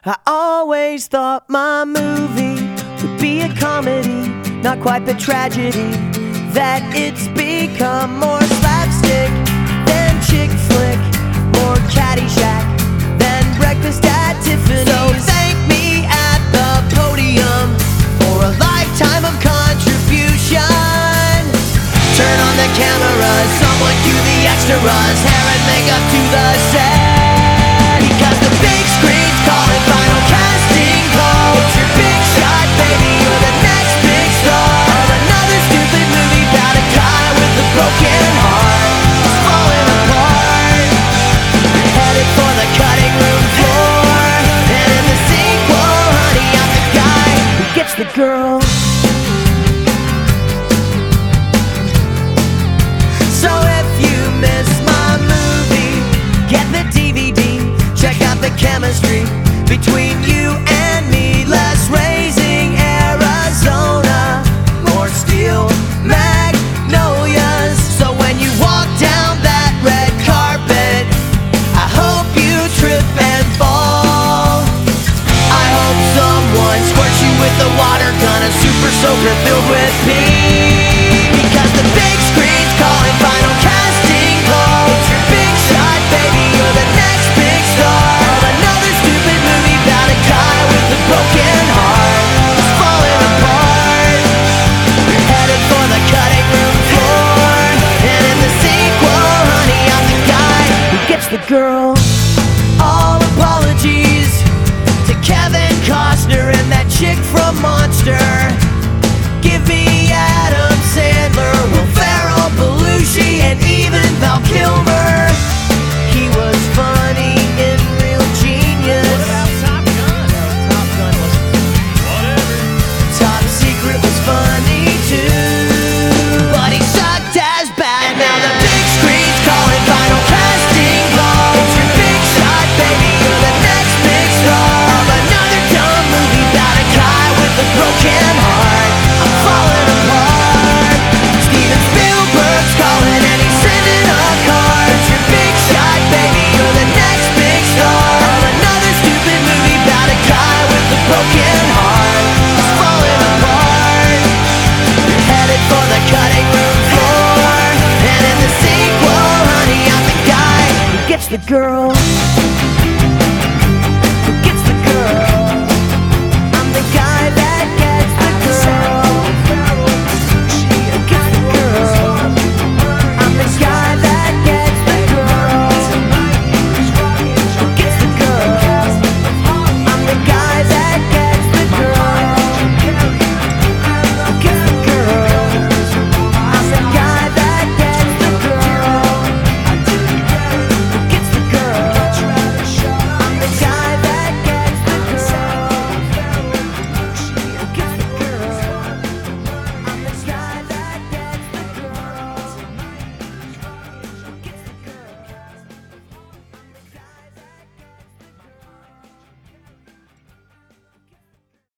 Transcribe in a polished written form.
I always thought my movie would be a comedy, not quite the tragedy that it's become. More slapstick than chick flick, more Caddyshack than Breakfast at Tiffany's. So thank me at the podium for a lifetime of contribution. Turn on the cameras, someone cue the extras, hair and makeup to the set, because the big screen's calling final casting call. It's your big shot, baby, you're the next big star of another stupid movie about a guy with a broken heart who's falling apart. You're headed for the cutting room floor, and in the sequel, honey, I'm the guy who gets the girl. So if you miss my movie, get the DVD, check out the chemistry between you and me. Less Raising Arizona, more Steel Magnolias. So when you walk down that red carpet, I hope you trip and fall. I hope someone squirts you with a water gun, a super soaker filled with pee, because the big screen's calling final casting call. It's your big shot, baby, you're the next big star of another stupid movie about a guy with a broken heart who's falling apart. You're headed for the cutting room floor, and in the sequel, honey, I'm the guy who gets the girl. All apologies to Kevin Costner and that chick from Monster. Give me Adam Sandler, Will Ferrell, Belushi, and even Val Kilmer. He was funny in Real Genius. What about Top Gun? No, Top Gun was whatever. Top Secret was funny too, but he sucked as bad. And now the big screen's calling final casting call. It's your big shot, baby, you're the next big star of another dumb movie about a guy with a broken heart. I'm falling apart. Steven Spielberg's calling and he's sending a card. It's your big shot, baby, you're the next big star of another stupid movie about a guy with a broken heart who's falling apart. You're headed for the cutting room floor, and in the sequel, honey, I'm the guy who gets the girl.